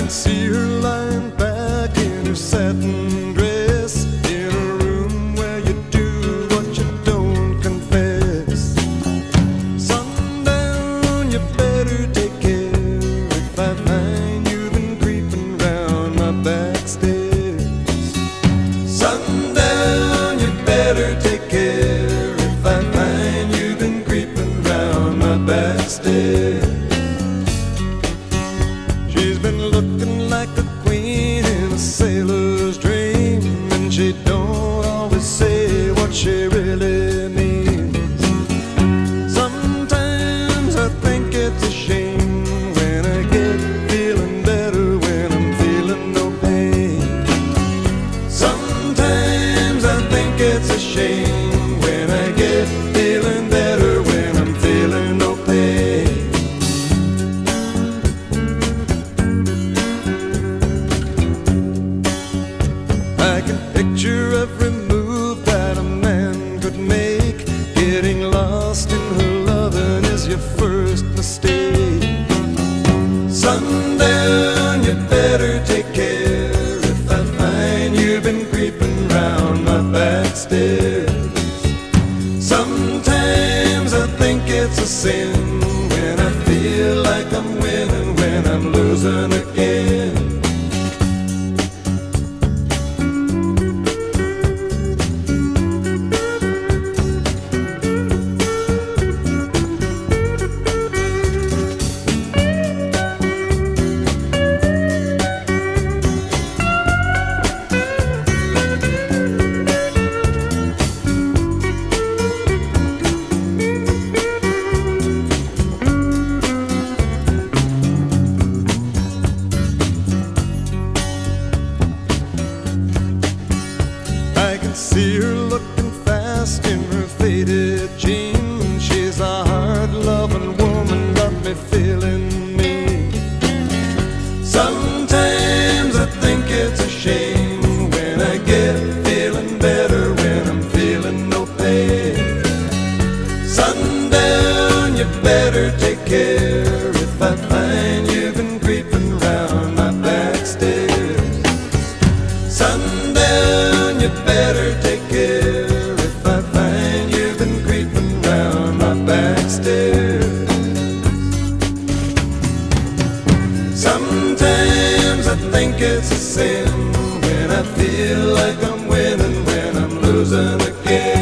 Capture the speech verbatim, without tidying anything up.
can see her lying back in her satin dress, in a room where you do what you don't confess. Sundown, you better take care if I find you've been creeping round my back stairs. Sundown, you better take care if I find you've been creeping round my back stairs. She's been looking like a queen in a sailor's dream, and she don't always say what she really means. Sometimes I think it's a shame when I get feeling better when I'm feeling no pain. Sometimes I think it's a shame when I get feeling better when I'm feeling no pain. I can picture every move that a man could make. Getting lost in her loving is your first mistake. Sundown, you better take care if I find you've been creeping round my back stairs. Sometimes I think it's a sin when I feel like I'm winning when I'm losing again. I can see her looking fast in her faded jeans. She's a hard-loving woman, got me feeling mean. Sometimes I think it's a shame when I get feeling better when I'm feeling no pain. Sundown, you better take care if I find you've been creeping round my back stairs. Sundown, you better take care if I find you've been creeping round my back stairs. Sometimes I think it's a sin when I feel like I'm winning when I'm losing again.